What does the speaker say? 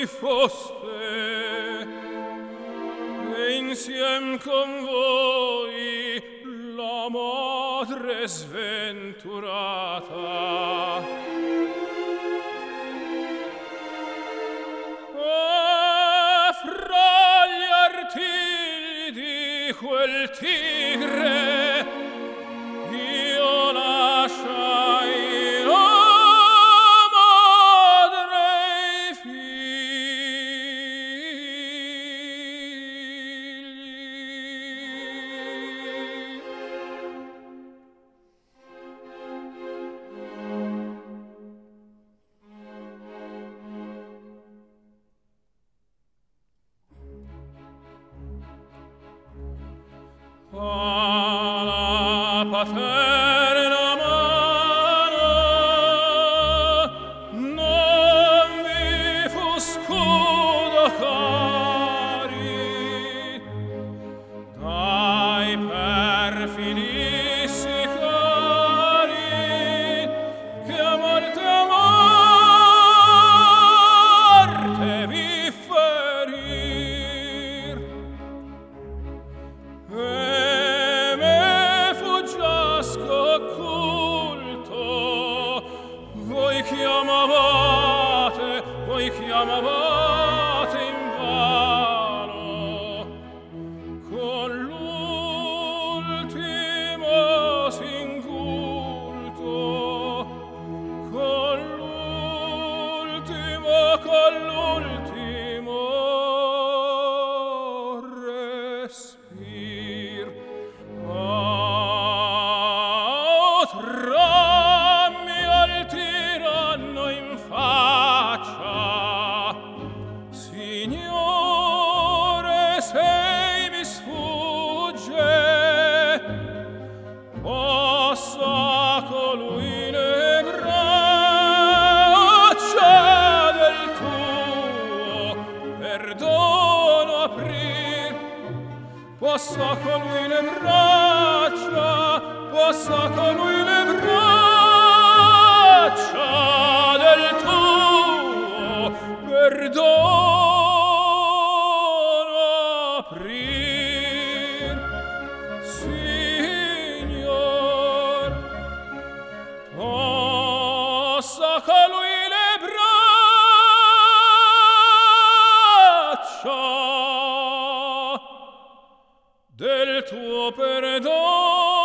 vi foste, e insiem con voi la madre sventurata. E fra gli artigli di quel tigre io lasciai la madre e i figli. Alla paterna mano non vi fu scudo cari, dai perfidi sicari che a morte vi ferir. E me fuggiasco occulto, voi chiamavate invano, con l'ultimo singulto, con l'ultimo respir. Tra al tiranno in faccia, Signore, se mi sfugge, possa colui le braccia del tuo perdono aprir, possa colui le braccia, possa colui le braccia del tuo perdono aprir. Signor, possa colui le braccia del tuo perdono